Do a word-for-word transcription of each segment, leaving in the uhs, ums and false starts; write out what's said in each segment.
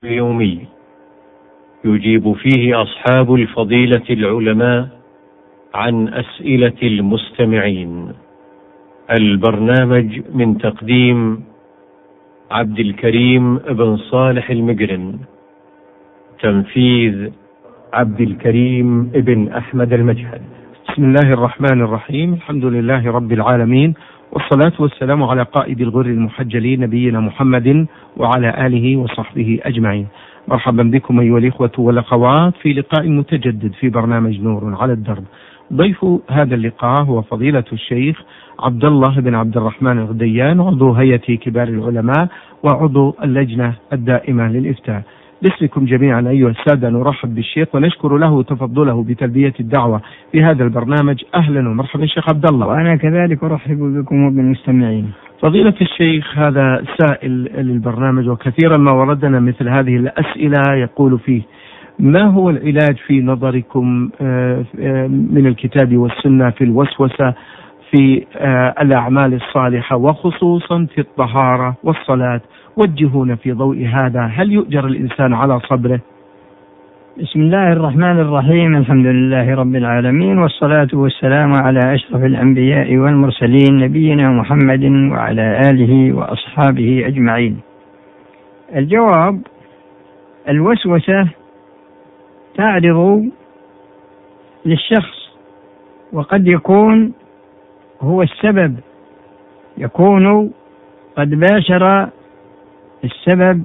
يومي يجيب فيه أصحاب الفضيلة العلماء عن أسئلة المستمعين. البرنامج من تقديم عبد الكريم بن صالح المقرن، تنفيذ عبد الكريم بن أحمد المجهد. بسم الله الرحمن الرحيم. الحمد لله رب العالمين، والصلاة والسلام على قائد الغر المحجلين نبينا محمد وعلى آله وصحبه أجمعين. مرحبا بكم أيها الإخوة والأخوات في لقاء متجدد في برنامج نور على الدرب. ضيف هذا اللقاء هو فضيلة الشيخ عبد الله بن عبد الرحمن الغديان، عضو هيئة كبار العلماء وعضو اللجنة الدائمة للإفتاء. باسمكم جميعا أيها السادة نرحب بالشيخ ونشكر له تفضله بتلبية الدعوة في هذا البرنامج. أهلا ومرحبا شيخ عبد الله. وأنا كذلك أرحب بكم وبالمستمعين. فضيلة الشيخ، هذا سائل للبرنامج وكثيرا ما وردنا مثل هذه الأسئلة يقول فيه: ما هو العلاج في نظركم من الكتاب والسنة في الوسوسة في الأعمال الصالحة وخصوصا في الطهارة والصلاة؟ وجهونا في ضوء هذا، هل يؤجر الإنسان على صبره؟ بسم الله الرحمن الرحيم. الحمد لله رب العالمين، والصلاة والسلام على أشرف الأنبياء والمرسلين نبينا محمد وعلى آله وأصحابه أجمعين. الجواب: الوسوسة تعرض للشخص وقد يكون هو السبب، يكون قد باشر السبب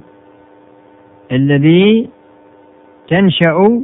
الذي تنشأ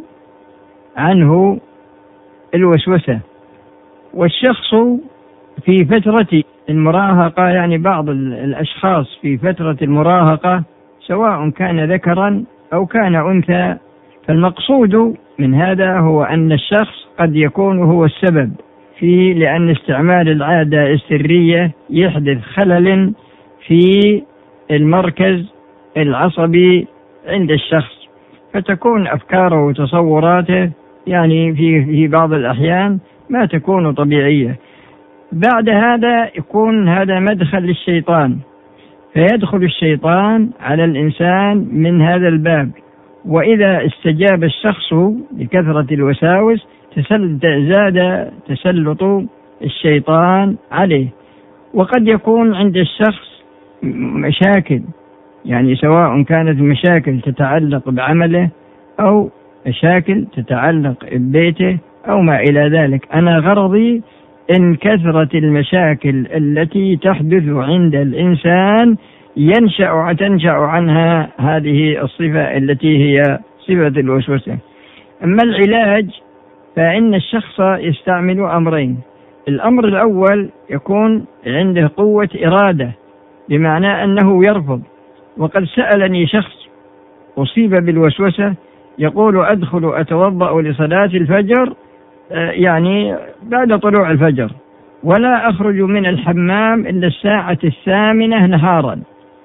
عنه الوسوسة. والشخص في فترة المراهقة، يعني بعض الأشخاص في فترة المراهقة سواء كان ذكرا أو كان أنثى، فالمقصود من هذا هو أن الشخص قد يكون هو السبب في لأن استعمال العادة السرية يحدث خلل في المركز العصبي عند الشخص، فتكون أفكاره وتصوراته يعني في في بعض الأحيان ما تكون طبيعية. بعد هذا يكون هذا مدخل للشيطان، فيدخل الشيطان على الإنسان من هذا الباب، وإذا استجاب الشخص لكثرة الوساوس زاد تسلط الشيطان عليه. وقد يكون عند الشخص مشاكل، يعني سواء كانت مشاكل تتعلق بعمله أو مشاكل تتعلق ببيته أو ما إلى ذلك. أنا غرضي إن كثرة المشاكل التي تحدث عند الإنسان ينشأ تنشأ عنها هذه الصفة التي هي صفة الوسوسة. أما العلاج فإن الشخص يستعمل أمرين. الأمر الأول يكون عنده قوة إرادة، بمعنى أنه يرفض. وقد سألني شخص أصيب بالوسوسة يقول: أدخل أتوضأ لصلاة الفجر يعني بعد طلوع الفجر، ولا أخرج من الحمام إلا الساعة الثامنة نهارا.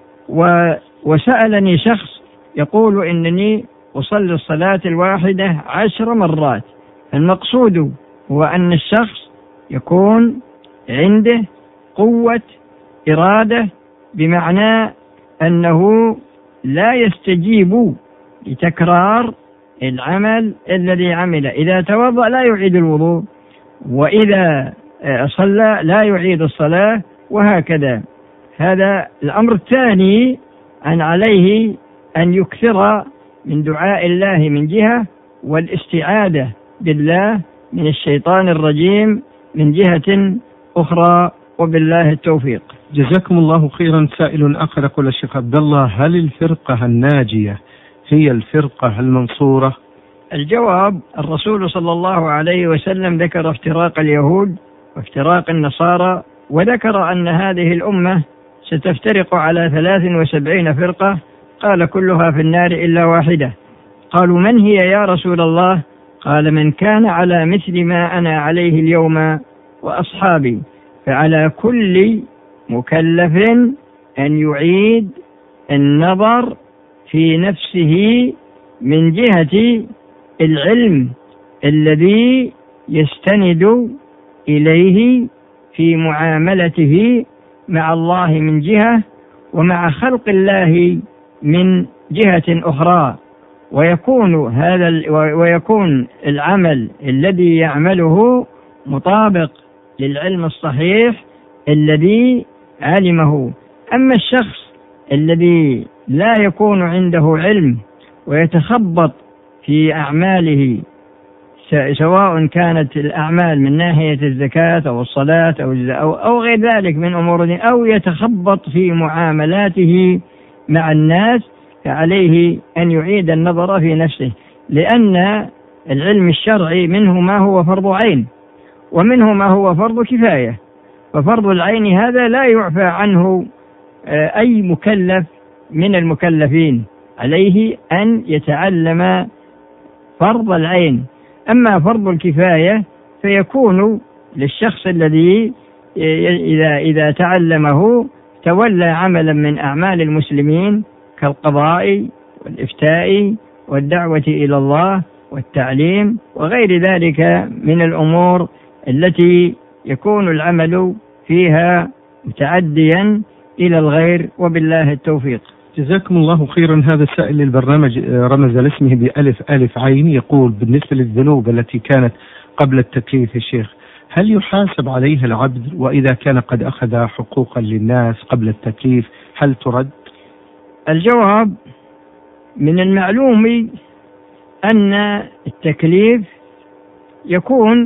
وسألني شخص يقول: إنني أصلي الصلاة الواحدة عشر مرات. المقصود هو أن الشخص يكون عنده قوة إرادة، بمعنى أنه لا يستجيب لتكرار العمل الذي عمله. إذا توضأ لا يعيد الوضوء، وإذا صلى لا يعيد الصلاة، وهكذا. هذا الأمر الثاني، أن عليه أن يكثر من دعاء الله من جهة، والاستعاذة بالله من الشيطان الرجيم من جهة أخرى، وبالله التوفيق. جزاكم الله خيرا. سائل آخر يقول: الشيخ عبد الله، هل الفرقة الناجية هي الفرقة المنصورة؟ الجواب: الرسول صلى الله عليه وسلم ذكر افتراق اليهود وافتراق النصارى، وذكر أن هذه الأمة ستفترق على ثلاث وسبعين فرقة، قال: كلها في النار إلا واحدة. قالوا: من هي يا رسول الله؟ قال: من كان على مثل ما أنا عليه اليوم وأصحابي. فعلى كل مكلف أن يعيد النظر في نفسه من جهة العلم الذي يستند إليه في معاملته مع الله من جهة، ومع خلق الله من جهة أخرى، ويكون هذا ويكون العمل الذي يعمله مطابق للعلم الصحيح الذي علمه. أما الشخص الذي لا يكون عنده علم ويتخبط في أعماله، سواء كانت الأعمال من ناحية الزكاة أو الصلاة أو أو غير ذلك من أمور، أو يتخبط في معاملاته مع الناس، فعليه أن يعيد النظر في نفسه، لأن العلم الشرعي منه ما هو فرض عين ومنه ما هو فرض كفاية. ففرض العين هذا لا يعفى عنه أي مكلف من المكلفين، عليه أن يتعلم فرض العين. أما فرض الكفاية فيكون للشخص الذي إذا إذا تعلمه تولى عملا من أعمال المسلمين كالقضاء والإفتاء والدعوة إلى الله والتعليم وغير ذلك من الأمور التي يكون العمل فيها متعديا إلى الغير، وبالله التوفيق. جزاكم الله خيرا. هذا السائل للبرنامج رمز لاسمه بألف ألف عين، يقول: بالنسبة للذنوب التي كانت قبل التكليف يا شيخ، هل يحاسب عليها العبد؟ وإذا كان قد أخذ حقوقا للناس قبل التكليف هل ترد؟ الجواب: من المعلوم أن التكليف يكون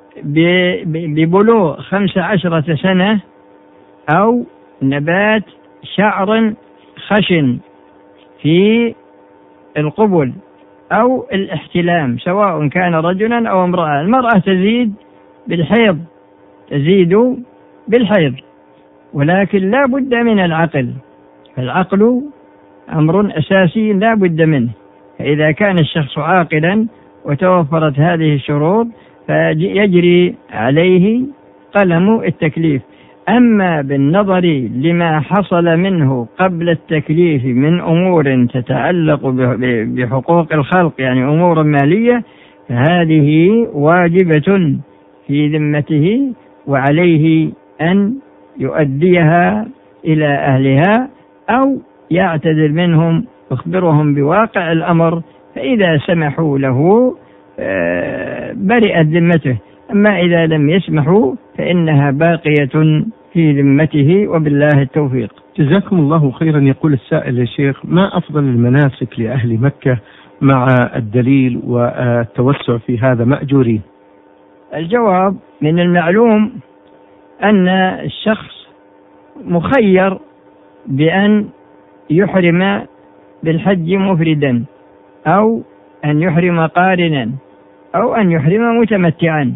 ببلوغ خمس عشرة سنة أو نبات شعر خشن في القبل أو الاحتلام، سواء كان رجلا أو امرأة. المرأة تزيد بالحيض تزيد بالحيض ولكن لا بد من العقل، فالعقل أمر أساسي لا بد منه. فإذا كان الشخص عاقلا وتوفرت هذه الشروط فيجري عليه قلم التكليف. أما بالنظر لما حصل منه قبل التكليف من أمور تتعلق بحقوق الخلق، يعني أمور مالية، فهذه واجبة في ذمته وعليه أن يؤديها إلى أهلها أو يعتذر منهم يخبرهم بواقع الأمر، فإذا سمحوا له برئت ذمته. أما إذا لم يسمحوا فإنها باقية في ذمته، وبالله التوفيق. جزاكم الله خيرا. يقول السائل يا شيخ: ما أفضل المناسك لأهل مكة مع الدليل والتوسع في هذا مأجورين؟ الجواب: من المعلوم أن الشخص مخير بأن يحرم بالحج مفردا أو أن يحرم قارنا أو أن يحرم متمتعا.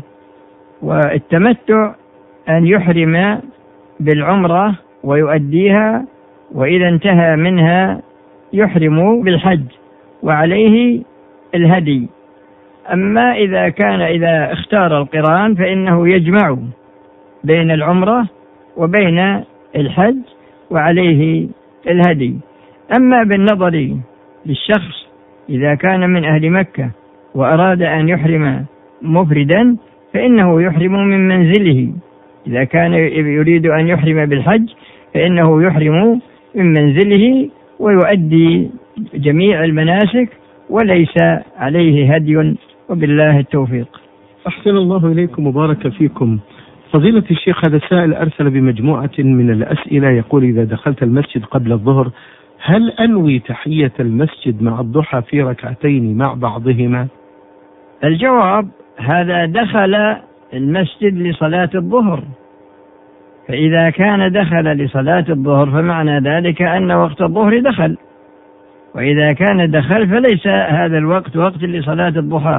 والتمتع أن يحرم بالعمرة ويؤديها، وإذا انتهى منها يحرم بالحج وعليه الهدي. أما إذا كان إذا اختار القران فإنه يجمع بين العمرة وبين الحج وعليه الهدي. أما بالنظر للشخص إذا كان من أهل مكة وأراد أن يحرم مفردا فإنه يحرم من منزله. إذا كان يريد أن يحرم بالحج فإنه يحرم من منزله ويؤدي جميع المناسك وليس عليه هدي، وبالله التوفيق. أحسن الله إليكم وبارك فيكم. فضيلة الشيخ، هذا السائل أرسل بمجموعة من الأسئلة، يقول: إذا دخلت المسجد قبل الظهر هل أنوي تحية المسجد مع الضحى في ركعتين مع بعضهما؟ الجواب: هذا دخل المسجد لصلاة الظهر، فإذا كان دخل لصلاة الظهر فمعنى ذلك أن وقت الظهر دخل، وإذا كان دخل فليس هذا الوقت وقت لصلاة الضحى.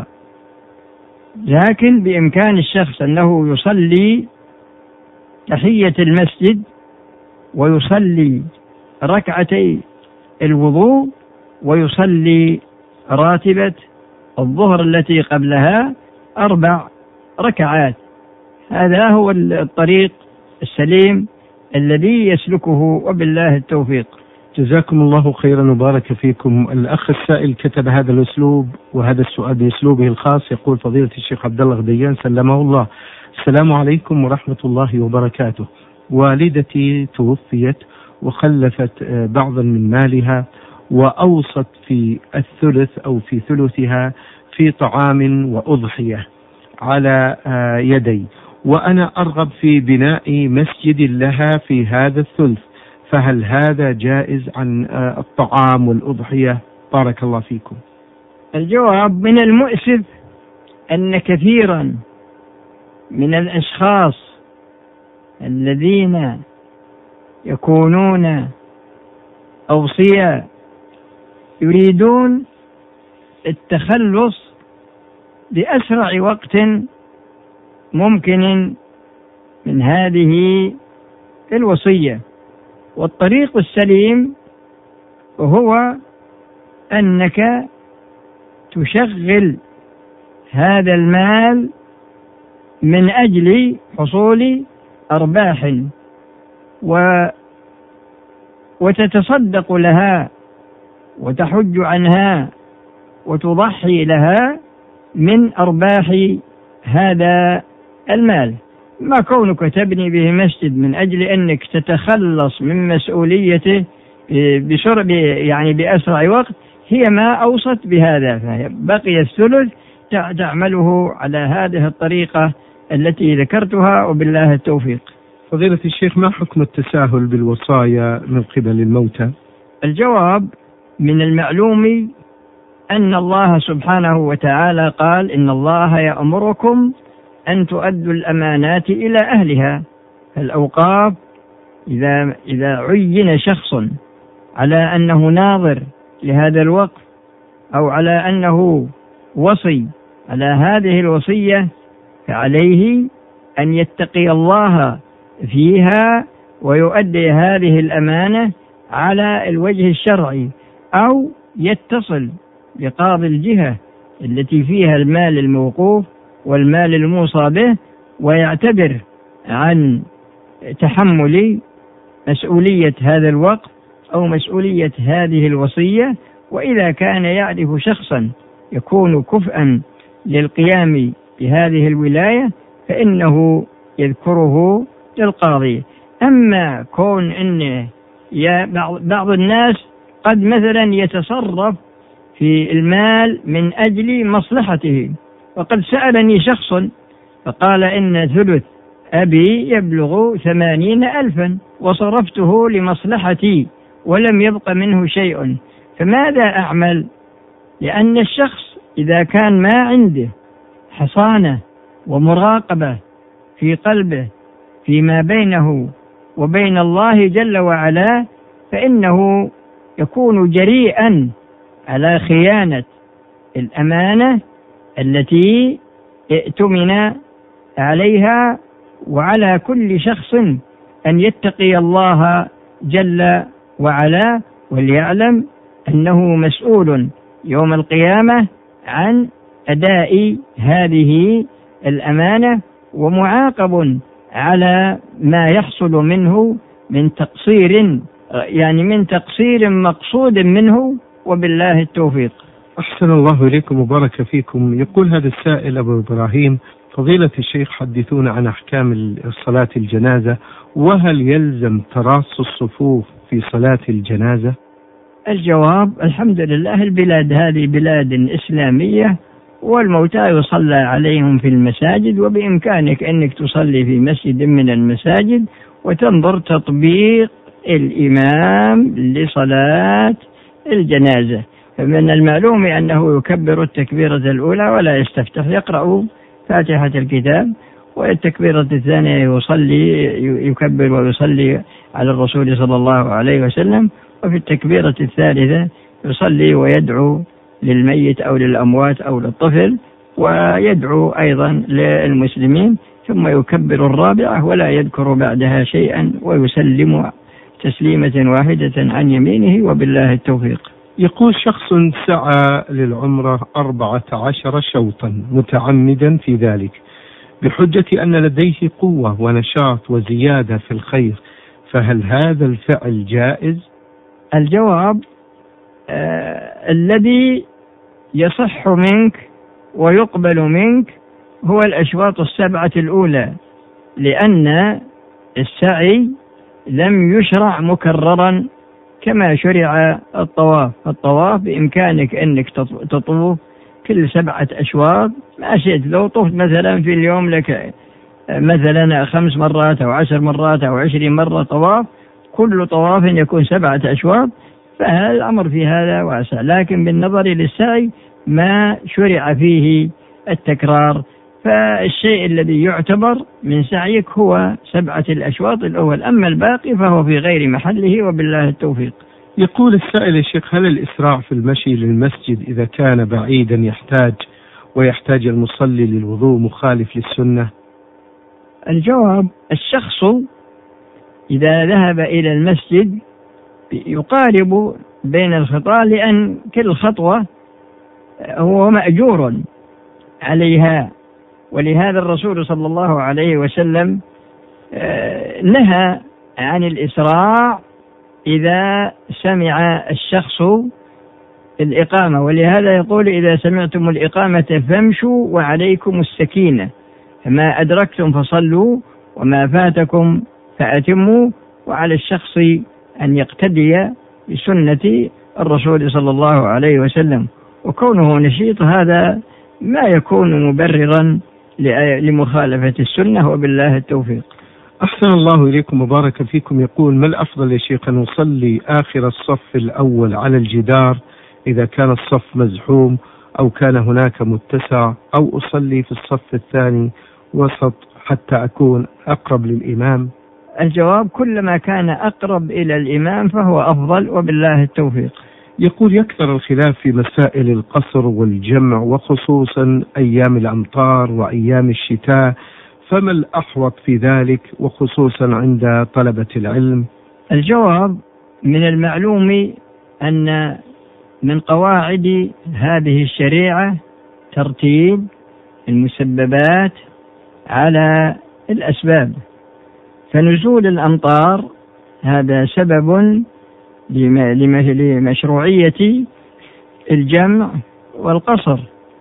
لكن بإمكان الشخص أنه يصلي تحية المسجد ويصلي ركعتي الوضوء ويصلي راتبة الظهر التي قبلها أربع ركعات. هذا هو الطريق السليم الذي يسلكه، وبالله التوفيق. جزاكم الله خيرا وبارك فيكم. الأخ السائل كتب هذا الأسلوب وهذا السؤال بأسلوبه الخاص، يقول: فضيلة الشيخ عبد الله غديان سلمه الله، السلام عليكم ورحمة الله وبركاته. والدتي توفيت وخلفت بعضا من مالها، وأوصت في الثلث أو في ثلثها في طعام وأضحية على يدي، وأنا أرغب في بناء مسجد لها في هذا الثلث، فهل هذا جائز عن الطعام والأضحية؟ بارك الله فيكم. الجواب: من المؤسف أن كثيرا من الأشخاص الذين يكونون أوصياء يريدون التخلص بأسرع وقت ممكن من هذه الوصية، والطريق السليم هو أنك تشغل هذا المال من أجل حصول أرباح و وتتصدق لها وتحج عنها وتضحي لها من أرباح هذا المال. ما كونك تبني به مسجد من أجل أنك تتخلص من مسؤوليته بسرعة يعني بأسرع وقت هي ما أوصت بهذا، فبقي الثلث تعمله على هذه الطريقة التي ذكرتها، وبالله التوفيق. فضيلة الشيخ، ما حكم التساهل بالوصايا من قبل الموتى؟ الجواب: من المعلوم أن الله سبحانه وتعالى قال: إن الله يأمركم أن تؤدوا الأمانات إلى أهلها. الأوقاف إذا إذا عين شخص على أنه ناظر لهذا الوقف أو على أنه وصي على هذه الوصية، فعليه أن يتقي الله فيها ويؤدي هذه الأمانة على الوجه الشرعي، أو يتصل بقاضي الجهة التي فيها المال الموقوف والمال الموصى به ويعتبر عن تحمل مسؤولية هذا الوقف أو مسؤولية هذه الوصية. وإذا كان يعرف شخصا يكون كفءا للقيام بهذه الولاية فإنه يذكره للقاضي. أما كون أن بعض الناس قد مثلا يتصرف في المال من أجل مصلحته، وقد سألني شخص فقال إن ثلث أبي يبلغ ثمانين ألفا وصرفته لمصلحتي ولم يبق منه شيء، فماذا أعمل؟ لأن الشخص إذا كان ما عنده حصانة ومراقبة في قلبه فيما بينه وبين الله جل وعلا فإنه يكون جريئا على خيانة الأمانة التي ائتمن عليها. وعلى كل شخص أن يتقي الله جل وعلا وليعلم أنه مسؤول يوم القيامة عن أداء هذه الأمانة ومعاقب على ما يحصل منه من تقصير يعني من تقصير مقصود منه، وبالله التوفيق. أحسن الله إليكم وبارك فيكم. يقول هذا السائل أبو إبراهيم: فضيلة الشيخ، حدثونا عن أحكام صلاة الجنازة، وهل يلزم تراص الصفوف في صلاة الجنازة؟ الجواب: الحمد لله، البلاد هذه بلاد إسلامية والموتى يصلى عليهم في المساجد، وبإمكانك أنك تصلي في مسجد من المساجد وتنظر تطبيق الإمام لصلاة الجنازة. فمن المعلوم أنه يكبر التكبيرة الأولى ولا يستفتح، يقرأ فاتحة الكتاب، والتكبيرة الثانية يصلي يكبر ويصلي على الرسول صلى الله عليه وسلم، وفي التكبيرة الثالثة يصلي ويدعو للميت أو للأموات أو للطفل، ويدعو أيضا للمسلمين، ثم يكبر الرابعة ولا يذكر بعدها شيئا ويسلم تسليمة واحدة عن يمينه، وبالله التوفيق. يقول شخص سعى للعمرة أربعة عشر شوطا متعمدا في ذلك بحجة أن لديه قوة ونشاط وزيادة في الخير، فهل هذا الفعل جائز؟ الجواب: آه الذي يصح منك ويقبل منك هو الأشواط السبعة الأولى، لأن السعي لم يشرع مكررا كما شرع الطواف. الطواف بإمكانك أنك تطوف كل سبعة أشواط ما شئت. لو طفت مثلا في اليوم لك مثلا خمس مرات أو عشر مرات أو عشرين مرة طواف، كل طواف يكون سبعة أشواط، فهذا الأمر في هذا واسع. لكن بالنظر للسعي ما شرع فيه التكرار، فالشيء الذي يعتبر من سعيك هو سبعة الأشواط الأول، أما الباقي فهو في غير محله وبالله التوفيق. يقول السائل يا شيخ: هل الإسراع في المشي للمسجد إذا كان بعيدا يحتاج ويحتاج المصلي للوضوء مخالف للسنة؟ الجواب: الشخص إذا ذهب إلى المسجد يقارب بين الخطى، لأن كل خطوة هو مأجور عليها، ولهذا الرسول صلى الله عليه وسلم نهى عن الإسراع إذا سمع الشخص الإقامة، ولهذا يقول: إذا سمعتم الإقامة فامشوا وعليكم السكينة، فما أدركتم فصلوا وما فاتكم فأتموا، وعلى الشخص أن يقتدي بسنة الرسول صلى الله عليه وسلم، وكونه نشيط هذا ما يكون مبررا لمخالفة السنة وبالله التوفيق. أحسن الله إليكم وبارك فيكم. يقول: ما الأفضل يا شيخ، أن نصلي آخر الصف الأول على الجدار إذا كان الصف مزحوم أو كان هناك متسع، أو أصلي في الصف الثاني وسط حتى أكون أقرب للإمام؟ الجواب: كلما كان أقرب إلى الإمام فهو أفضل وبالله التوفيق. يقول: يكثر الخلاف في مسائل القصر والجمع، وخصوصا أيام الأمطار وأيام الشتاء، فما الأحوط في ذلك وخصوصا عند طلبة العلم؟ الجواب: من المعلوم أن من قواعد هذه الشريعة ترتيب المسببات على الأسباب، فنزول الأمطار هذا سبب لمشروعية الجمع والقصر،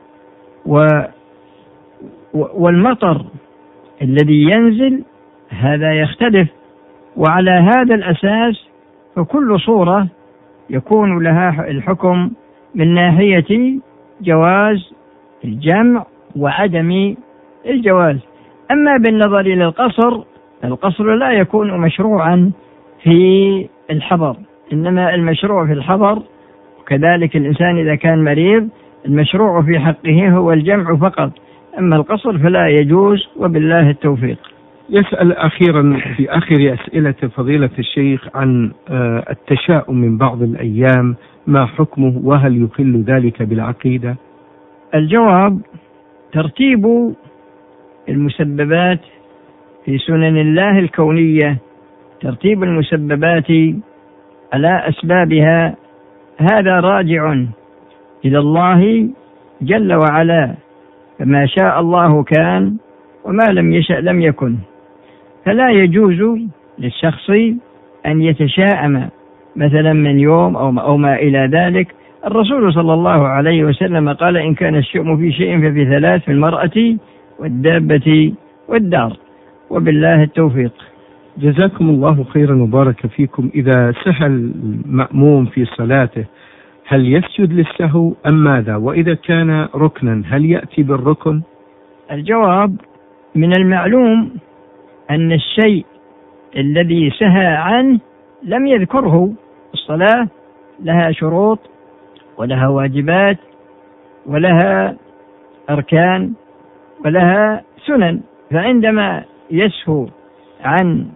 والمطر الذي ينزل هذا يختلف، وعلى هذا الأساس فكل صورة يكون لها الحكم من ناحية جواز الجمع وعدم الجواز. أما بالنظر إلى القصر، القصر لا يكون مشروعا في الحضر، إنما المشروع في الحضر، وكذلك الإنسان إذا كان مريض المشروع في حقه هو الجمع فقط، أما القصر فلا يجوز وبالله التوفيق. يسأل أخيرا في آخر أسئلة فضيلة الشيخ عن التشاؤم من بعض الأيام، ما حكمه وهل يخل ذلك بالعقيدة؟ الجواب: ترتيب المسببات في سنن الله الكونية، ترتيب المسببات على أسبابها، هذا راجع إلى الله جل وعلا، فما شاء الله كان وما لم يشأ لم يكن، فلا يجوز للشخص أن يتشاءم مثلا من يوم أو ما إلى ذلك. الرسول صلى الله عليه وسلم قال: إن كان الشؤم في شيء ففي ثلاث: في المرأة والدابة والدار، وبالله التوفيق. جزاكم الله خيرا وبارك فيكم. إذا سهى المأموم في صلاته هل يسجد للسهو أم ماذا؟ وإذا كان ركنا هل يأتي بالركن؟ الجواب: من المعلوم أن الشيء الذي سهى عنه لم يذكره. الصلاة لها شروط ولها واجبات ولها أركان ولها سنن، فعندما يسهو عن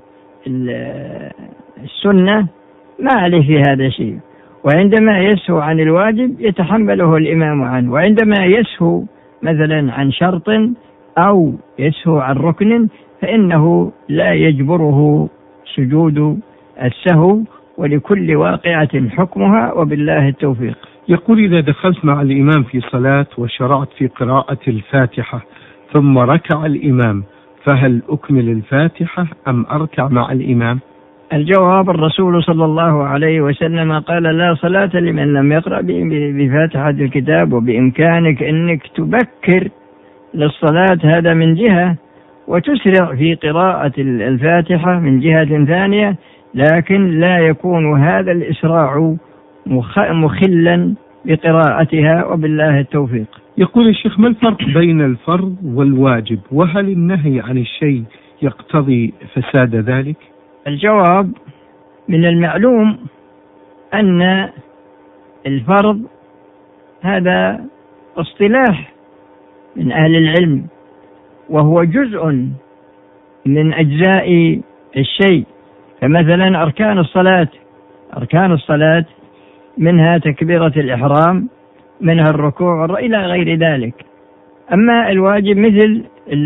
السنة ما عليه في هذا شيء، وعندما يسهو عن الواجب يتحمله الإمام عنه، وعندما يسهو مثلا عن شرط أو يسهو عن ركن فإنه لا يجبره سجود السهو، ولكل واقعة حكمها وبالله التوفيق. يقول: إذا دخلت مع الإمام في صلاة وشرعت في قراءة الفاتحة ثم ركع الإمام، فهل أكمل الفاتحة أم أركع مع الإمام؟ الجواب: الرسول صلى الله عليه وسلم قال: لا صلاة لمن لم يقرأ بفاتحة الكتاب، وبإمكانك أنك تبكر للصلاة هذا من جهة، وتسرع في قراءة الفاتحة من جهة ثانية، لكن لا يكون هذا الإسراع مخلا بقراءتها، وبالله التوفيق. يقول الشيخ: ما الفرق بين الفرض والواجب؟ وهل النهي عن الشيء يقتضي فساد ذلك؟ الجواب: من المعلوم أن الفرض هذا اصطلاح من أهل العلم، وهو جزء من أجزاء الشيء. فمثلا أركان الصلاة أركان الصلاة منها تكبيرة الإحرام، منها الركوع إلى غير ذلك. أما الواجب مثل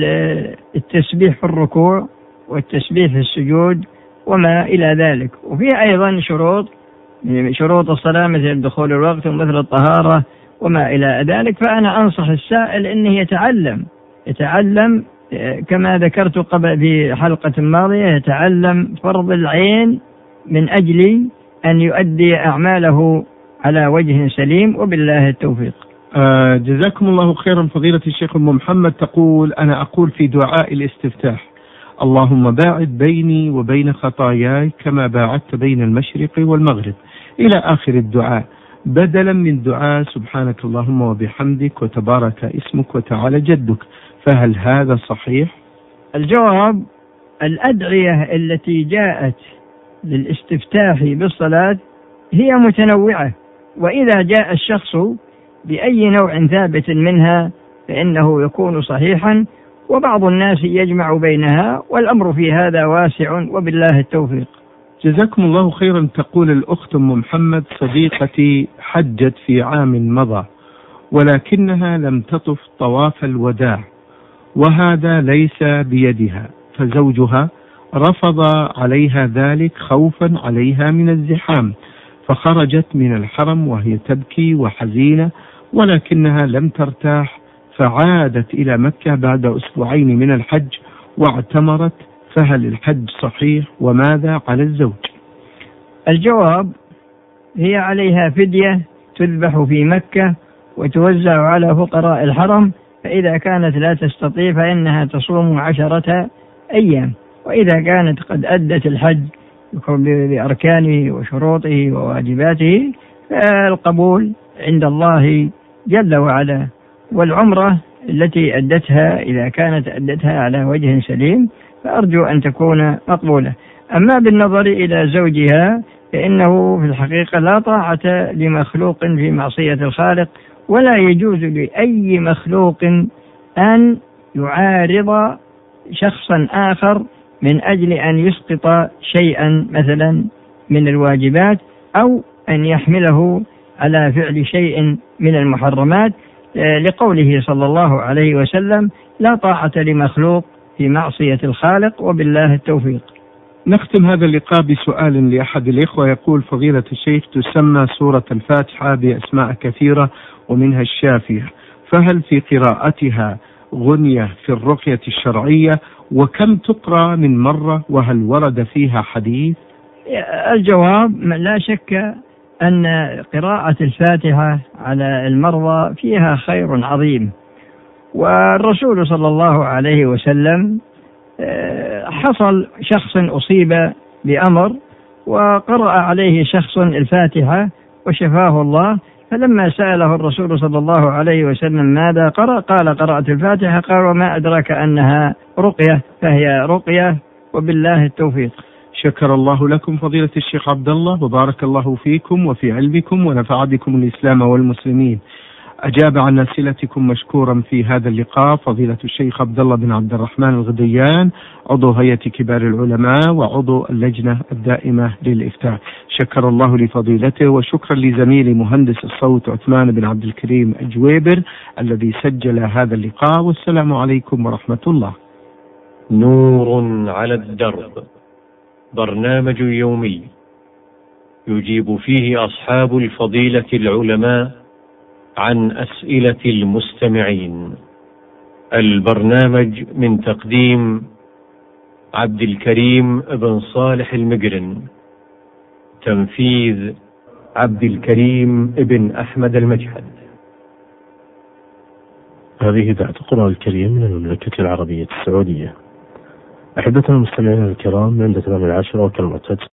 التسبيح في الركوع والتسبيح في السجود وما إلى ذلك. وفي أيضا شروط شروط الصلاة مثل دخول الوقت ومثل الطهارة وما إلى ذلك. فأنا أنصح السائل أنه يتعلم يتعلم كما ذكرت قبل في حلقة ماضية، يتعلم فرض العين من أجل أن يؤدي أعماله على وجه سليم، وبالله التوفيق. آه جزاكم الله خيرا فضيلة الشيخ أم محمد. تقول: أنا أقول في دعاء الاستفتاح: اللهم باعد بيني وبين خطاياي كما باعدت بين المشرق والمغرب، إلى آخر الدعاء، بدلا من دعاء سبحانك اللهم وبحمدك وتبارك اسمك وتعالى جدك، فهل هذا صحيح؟ الجواب: الأدعية التي جاءت للاستفتاح بالصلاة هي متنوعة، وإذا جاء الشخص بأي نوع ثابت منها فإنه يكون صحيحا، وبعض الناس يجمع بينها، والأمر في هذا واسع، وبالله التوفيق. جزاكم الله خيرا. تقول الأخت أم محمد: صديقتي حجت في عام مضى ولكنها لم تطف طواف الوداع، وهذا ليس بيدها، فزوجها رفض عليها ذلك خوفا عليها من الزحام، فخرجت من الحرم وهي تبكي وحزينة، ولكنها لم ترتاح، فعادت إلى مكة بعد أسبوعين من الحج واعتمرت، فهل الحج صحيح؟ وماذا على الزوج؟ الجواب: هي عليها فدية تذبح في مكة وتوزع على فقراء الحرم، فإذا كانت لا تستطيع فإنها تصوم عشرة أيام، وإذا كانت قد أدت الحج بأركانه وشروطه وواجباته فالقبول عند الله جل وعلا. والعمرة التي أدتها إذا كانت أدتها على وجه سليم فأرجو أن تكون مقبولة. أما بالنظر إلى زوجها فإنه في الحقيقة لا طاعة لمخلوق في معصية الخالق، ولا يجوز لأي مخلوق أن يعارض شخصا آخر من أجل أن يسقط شيئا مثلا من الواجبات، أو أن يحمله على فعل شيء من المحرمات، لقوله صلى الله عليه وسلم: لا طاعة لمخلوق في معصية الخالق، وبالله التوفيق. نختم هذا اللقاء بسؤال لأحد الإخوة. يقول: فضيلة الشيخ، تسمى سورة الفاتحة بأسماء كثيرة ومنها الشافية، فهل في قراءتها غنية في الرقية الشرعية؟ وكم تقرأ من مرة؟ وهل ورد فيها حديث؟ الجواب: لا شك أن قراءة الفاتحة على المرضى فيها خير عظيم، والرسول صلى الله عليه وسلم حصل شخص أصيب بأمر وقرأ عليه شخص الفاتحة وشفاه الله، فلما سأله الرسول صلى الله عليه وسلم ماذا قرأ قال: قرأت الفاتحة. قال: وما أدراك أنها رقية؟ فهي رقية، وبالله التوفيق. شكر الله لكم فضيلة الشيخ عبد الله، وبارك الله فيكم وفي علمكم، ونفع بكم الإسلام والمسلمين. أجاب عن أسئلتكم مشكورا في هذا اللقاء فضيلة الشيخ عبد الله بن عبد الرحمن الغديان، عضو هيئة كبار العلماء وعضو اللجنة الدائمة للإفتاء. شكر الله لفضيلته، وشكرا لزميلي مهندس الصوت عثمان بن عبد الكريم الجويبر الذي سجل هذا اللقاء. والسلام عليكم ورحمة الله. نور على الدرب، برنامج يومي يجيب فيه أصحاب الفضيلة العلماء عن أسئلة المستمعين. البرنامج من تقديم عبد الكريم بن صالح المقرن، تنفيذ عبد الكريم بن أحمد المجحد. هذه إذاعة القرآن الكريم من المملكة العربية السعودية. أحبتنا المستمعين الكرام، عند تمام العاشرة وكالمعتاد